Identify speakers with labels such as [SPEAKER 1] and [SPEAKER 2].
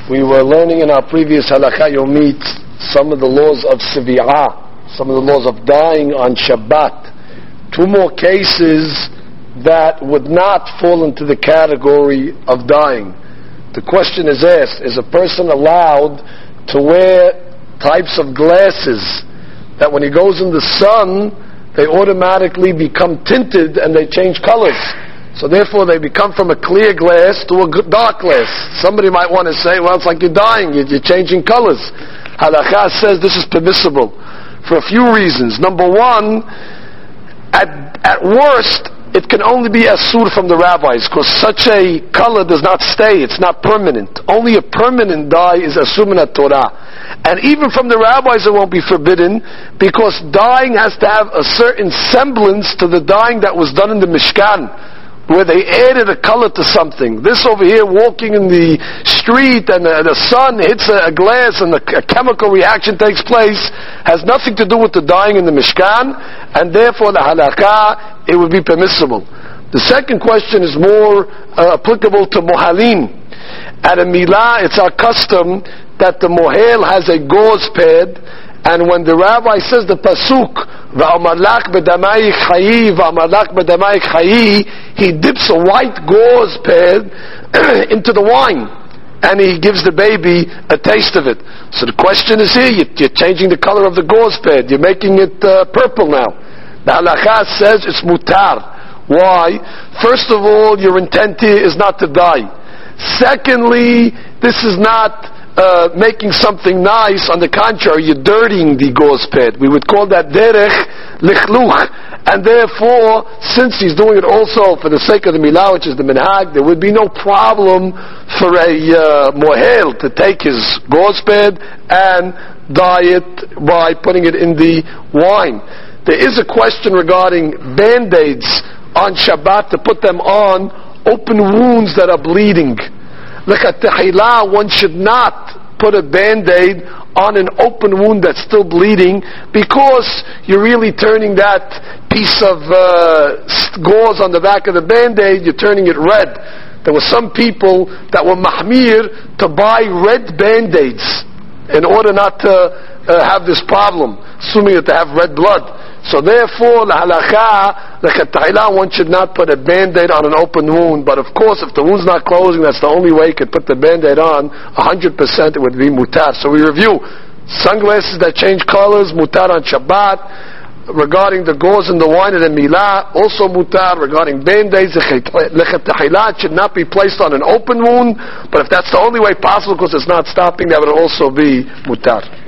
[SPEAKER 1] We were learning in our previous halakha yomit some of the laws of sivi'ah, some of the laws of dying on Shabbat. Two more cases that would not fall into the category of dying. The question is asked, is a person allowed to wear types of glasses that when he goes in the sun, they automatically become tinted and they change colors? So therefore they become from a clear glass to a dark glass. Somebody might want to say, well, it's like you're dying, you're changing colors. Halakha says this is permissible for a few reasons. Number one, at worst, it can only be asur from the rabbis, because such a color does not stay, it's not permanent. Only a permanent dye is asur min Torah. And even from the rabbis it won't be forbidden, because dyeing has to have a certain semblance to the dyeing that was done in the Mishkan, where they added a color to something. This over here, walking in the street and the sun hits a glass and a chemical reaction takes place, has nothing to do with the dyeing in the Mishkan, and therefore the halakha, it would be permissible. The second question is more applicable to mohalim. At a milah, it's our custom that the mohel has a gauze pad, and when the rabbi says the pasuk, va'amalak b'damayik chayi, va'amalak b'damayik chayi, he dips a white gauze pad into the wine, and he gives the baby a taste of it. So the question is here, you're changing the color of the gauze pad, you're making it purple now. The halakha says it's mutar. Why? First of all, your intent here is not to die. Secondly, this is not making something nice. On the contrary, you're dirtying the gauze pad. We would call that derech lichluch. And therefore, since he's doing it also for the sake of the milah, which is the minhag, there would be no problem for a mohel to take his gauze pad and dye it by putting it in the wine. There is a question regarding band-aids on Shabbat, to put them on open wounds that are bleeding. Like at Tehillah, one should not put a band-aid on an open wound that's still bleeding, because you're really turning that piece of gauze on the back of the band-aid, you're turning it red. There were some people that were mahmir to buy red band-aids in order not to have this problem, assuming that they have red blood. So therefore, the halakha, like at Tehillah, one should not put a band-aid on an open wound. But of course, if the wound's not closing, that's the only way you could put the band-aid on. 100% it would be mutar. So we review sunglasses that change colors, mutar on Shabbat. Regarding the gauze and the wine and the milah, also mutar. Regarding band-aids, lechat Tehillah should not be placed on an open wound. But if that's the only way possible, because it's not stopping, that would also be mutar.